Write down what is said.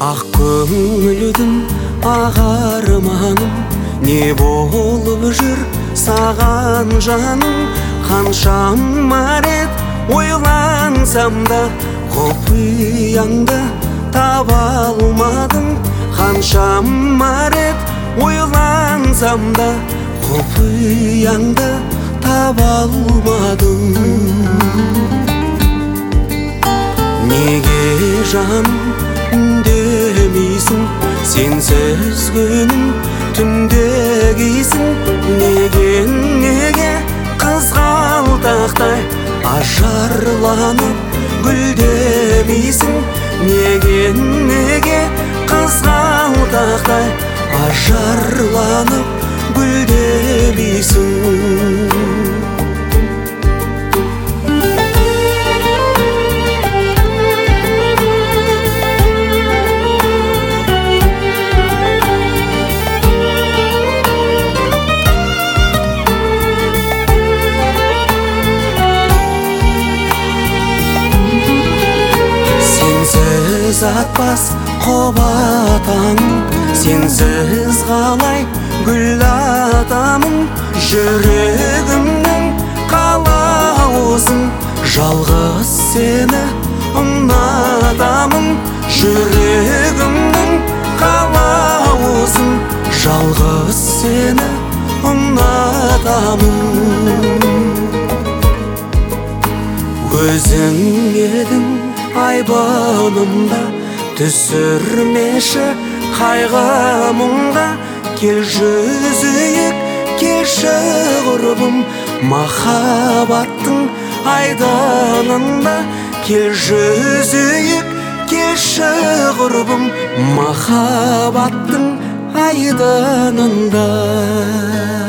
Ақ көңілдің ақ арманым, не болып жүр саған жаным? Қаншама рет ойлансам да құпияңды таба алмадым. Қаншама рет ойлансам да құпияңды таба алмадым. Неге жаным үндемейсің, сенсіз күнім түнде кейсің? Неге қызғалдақтай ажарланып гүлдемейсің? Неге қызғалдақтай ажарланып гүлдемейсің? Сенсіз атпас қобатам, сенсіз қалай гүл атамын? Жүрегімнің қалауысың, жалғыз сені ұнатамын. Жүрегімнің қалауысың, жалғыз сені ұнатамын. Өзің едің айбынымда, түсірмеші қайғы мұңға. Кел жүзейік, келші құрбым, махаббаттың айданында. Кел жүзейік, келші құрбым, махаббаттың айданында.